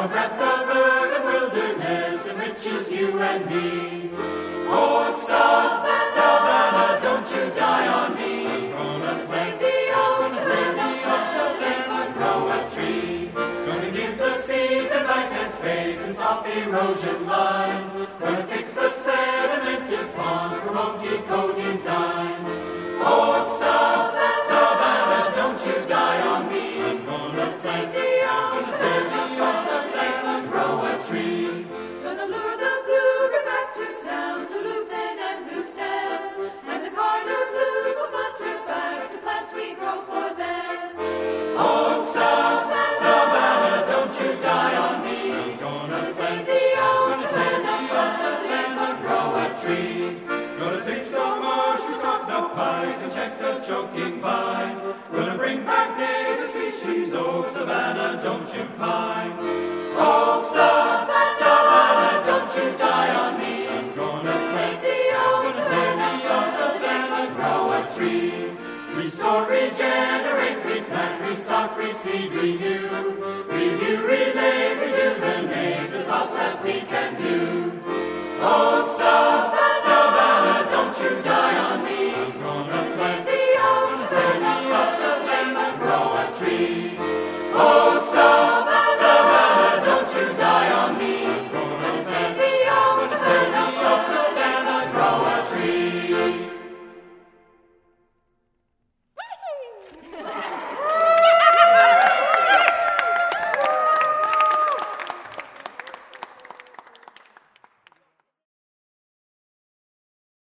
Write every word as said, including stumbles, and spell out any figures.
a breath of earth and wilderness enriches you and me. Oh, Savannah, Savannah, don't you die on me. Gonna save the oaks, save the oaks, so they would grow a tree. Gonna give the seed the light and space and stop erosion lines. Gonna fix the sedimented pond, promote eco-designs. Oh, Savannah, Savannah, don't you die on me. I'm gonna save the oaks, save the oaks, so they would grow a tree. Gonna lure the bluebird back to town, blue lupin and blue stem, and the Carter blues will flutter back to plants we grow for them. Oh, Savannah, Savannah, don't you die on me. I'm gonna save the oaks, save the oaks, so they would grow a tree. Gonna fix the marsh, restock the pike, and check the choking vine. Gonna bring back native species, oh, Savannah, don't you pine. Oh, Savannah, Savannah, don't you die on me. I'm gonna save the oaks, save the oaks, so they would grow a tree. Restore, regenerate, replant, restock, reseed, renew.